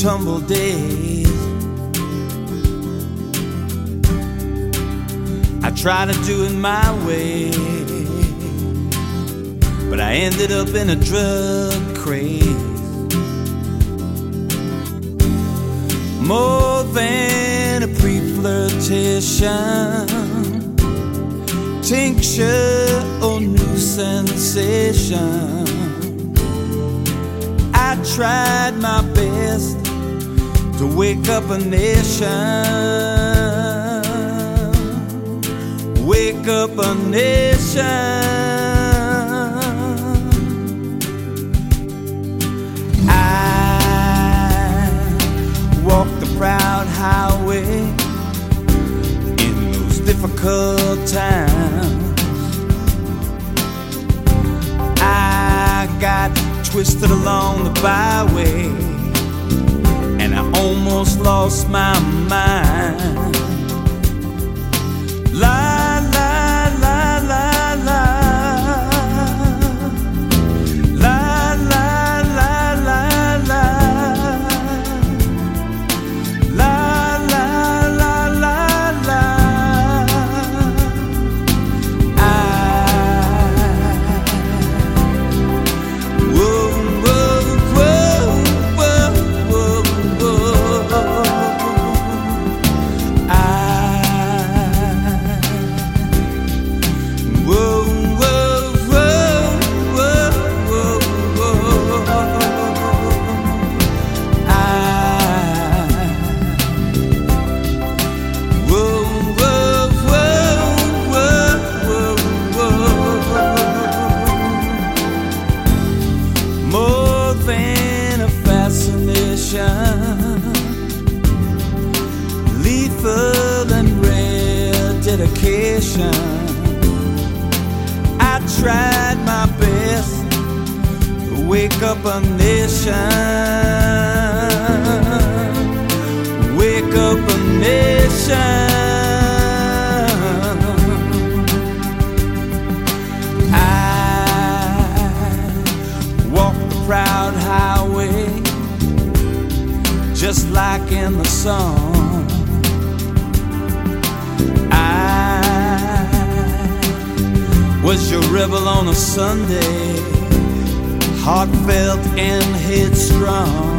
tumble days. I tried to do it my way, but I ended up in a drug craze. More than a pre-flirtation, tincture or new sensation. I tried my best to wake up a nation. Wake up a nation. I walked the proud highway in those difficult times. I got twisted along the byway, and I almost lost my mind. La la la la la, la la la la la, la la la la la. Whoa whoa whoa whoa whoa whoa. Whoa, whoa, whoa, whoa, whoa, more than a fascination, lethal and rare dedication. I tried my best to wake up a nation. Wake up a nation. I walked the proud highway just like in the song. Was your rebel on a Sunday, heartfelt and headstrong.